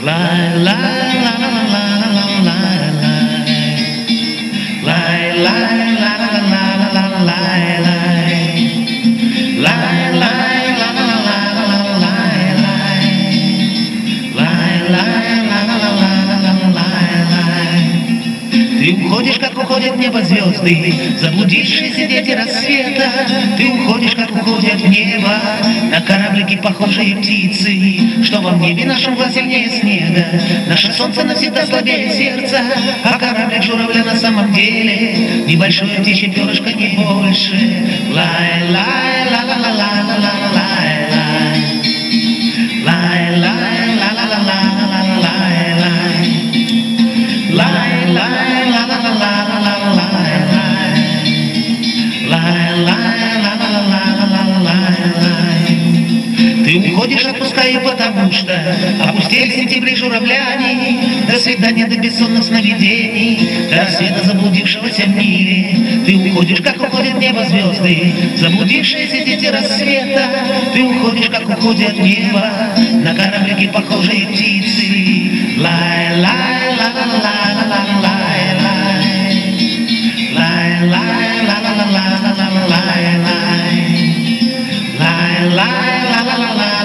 Лай, лай, ла, ла, ла, ла, ла, лай, лай. Лай, лай, ла, ла, ла, ла, ла, лай, лай. Лай, лай, ла, ла, ла, ла, ла, лай, лай. Лай, лай, ла, ла, ла, ла, ла, лай, лай. Ты уходишь, как уходят в небо звезды, заблудившиеся дети рассвета. Ты уходишь, как уходят в небо на кораблики похожие птицы, что во небе нашем сильнее снега. Наше солнце навсегда слабее сердца, а кораблик журавля на самом деле небольшое птичье перышко, не больше. Лай, лай, ла, ла, ла, ла, ла, ла, лай, лай. Лай, лай, ла, ла, ла, ла, ла, лай, лай. Лай, лай, ла, ла, ла, ла, ла, лай, лай. Лай, лай, ла, ла, ла, ла, ла, лай, лай. Ты уходишь, отпускаю, потому что опустили в сентябре журавляне. До свидания, до бессонных сновидений, до света заблудившегося в мире. Ты уходишь, как уходят в небо звезды, заблудившиеся дети рассвета. Ты уходишь, как уходят в небо на кораблики похожие птицы. Лай, лай, ла, ла, ла, ла, ла, лай, лай. Лай, лай, ла, ла, ла, ла, ла, лай, лай. Лай, лай, ла, ла, ла, ла.